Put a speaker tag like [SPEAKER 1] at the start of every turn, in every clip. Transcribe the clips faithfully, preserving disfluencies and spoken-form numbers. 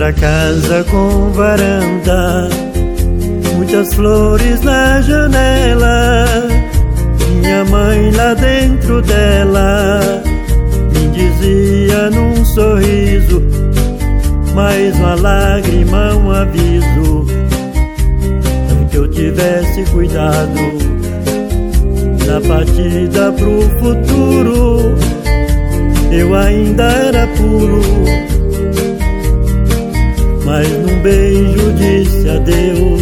[SPEAKER 1] Minha casa com varanda, muitas flores na janela. Minha mãe lá dentro dela me dizia num sorriso, mais uma lágrima, um aviso, que eu tivesse cuidado na partida pro futuro. Eu ainda era puro, mas num beijo disse adeus.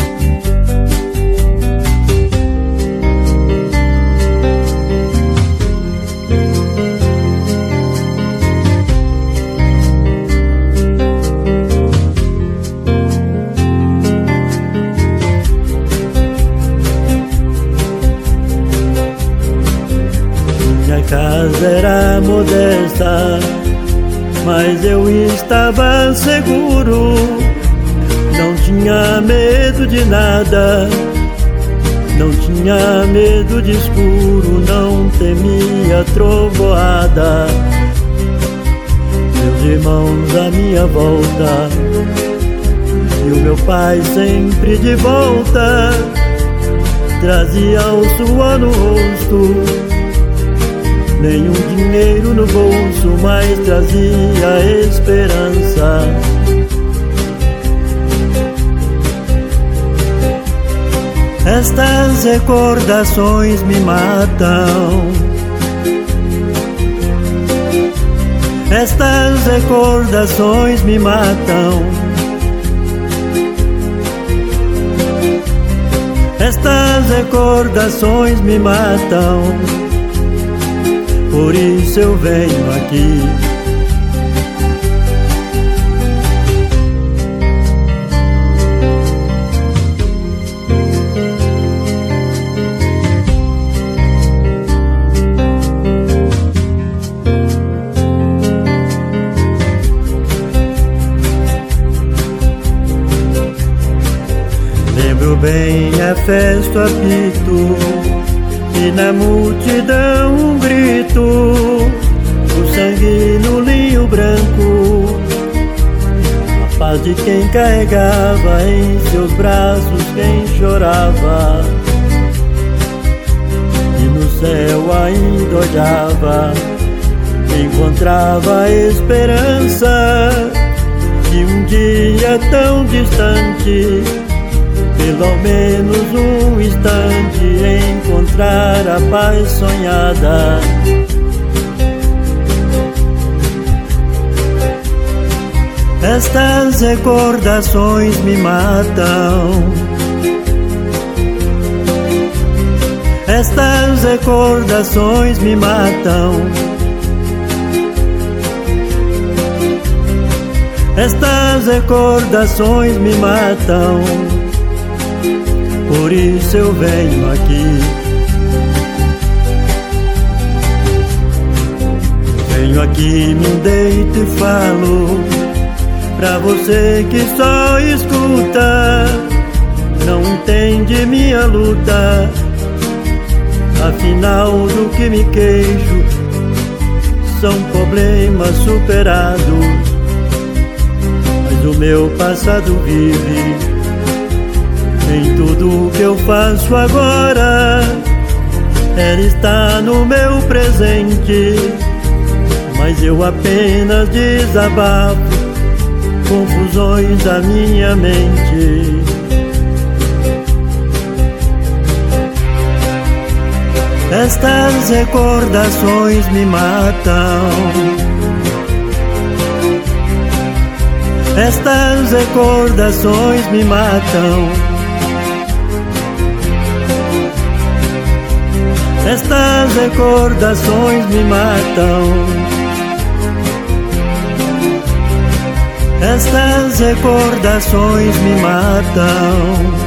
[SPEAKER 1] Minha casa era modesta, mas eu estava seguro. Não tinha medo de nada, não tinha medo de escuro, não temia trovoada. Meus irmãos à minha volta e o meu pai sempre de volta, trazia o suor no rosto, nenhum dinheiro no bolso, mas trazia esperança. Estas recordações me matam, estas recordações me matam, estas recordações me matam. Por isso eu venho aqui. Lembro bem a festa, o apito, e na multidão um grito, o sangue no linho branco, a paz de quem carregava em seus braços quem chorava, e no céu ainda olhava, encontrava a esperança de um dia tão distante, pelo menos um instante, encontrar a paz sonhada. Estas recordações me matam, estas recordações me matam, estas recordações me matam. Por isso eu venho aqui. Venho aqui, me deito e falo pra você que só escuta, não entende minha luta. Afinal do que me queixo são problemas superados, mas o meu passado vive em tudo que eu faço agora. Ela está no meu presente, mas eu apenas desabafo confusões da minha mente. Estas recordações me matam, estas recordações me matam, estas recordações me matam, estas recordações me matam.